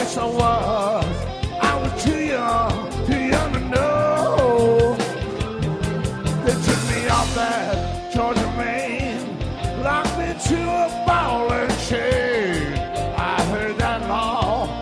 yes I was too young to know. They took me off that Georgia